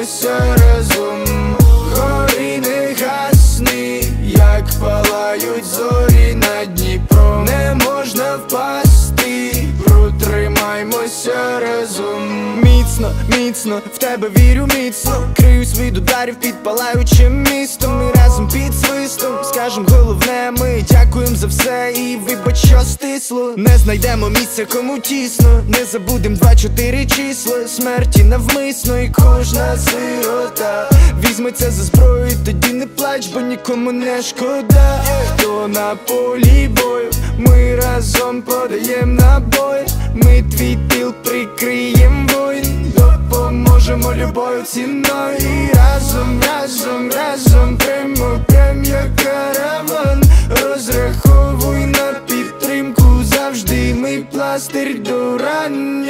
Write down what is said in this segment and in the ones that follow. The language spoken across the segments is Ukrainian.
Тримаймося разом, гори не гасни, як палають зорі над Дніпром. Не можна впасти, протримаймося разом. Міцно, міцно, в тебе вірю міцно, криюсь від ударів під палаючим містом. Ми разом під свистом скажем головне: ми дякуємо за все і вибач, що стисло. Не знайдемо місця, кому тісно, не забудем 2-4 числа смерті навмисно. І кожна сирота візьметься за зброю, тоді не плач, бо нікому не шкода. Хто на полі бою, ми разом подаєм набої. Ми твій тил прикриєм воїн, допоможемо любою ціною. І разом, разом, разом прям як караван. Розраховуй на підтримку завжди, ми пластир до ран.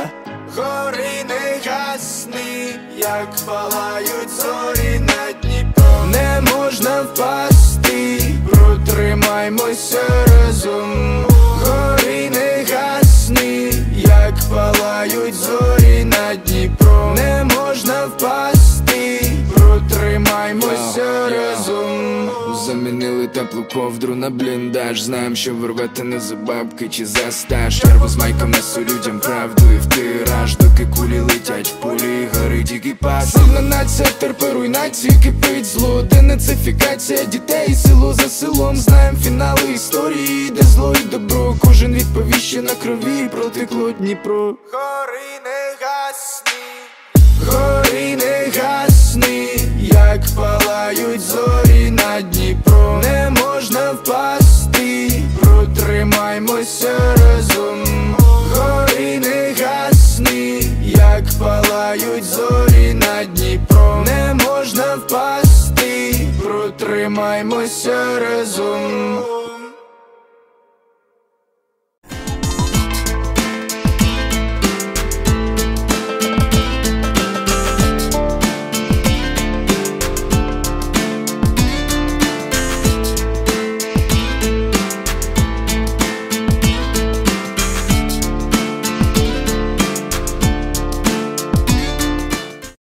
Гори не гасни, як палають зорі над Дніпром. Не можна впасти, протримаймося разом. Гори не гасни, як палають зорі над Дніпром. Не можна впасти, протримаймося разом. Замінили теплу ковдру на бліндаж. Знаєм, що ви рвете не за бабки чи за стаж. Черво з майком несу людям правду і в тираж, доки кулі летять в полі, горить екіпаж. Сильна нація терпи руйнацію, кипить зло. Денацифікація дітей, село за селом. Знаєм фінали історії, де зло і добро. Кожен відповіще на крові, протекло Дніпро. Гори не гасни, гори не гасни, як палають зорі над Дніпром. Не можна впасти, протримаймося разом. Гори не гасни, як палають зорі над Дніпром. Не можна впасти, протримаймося разом.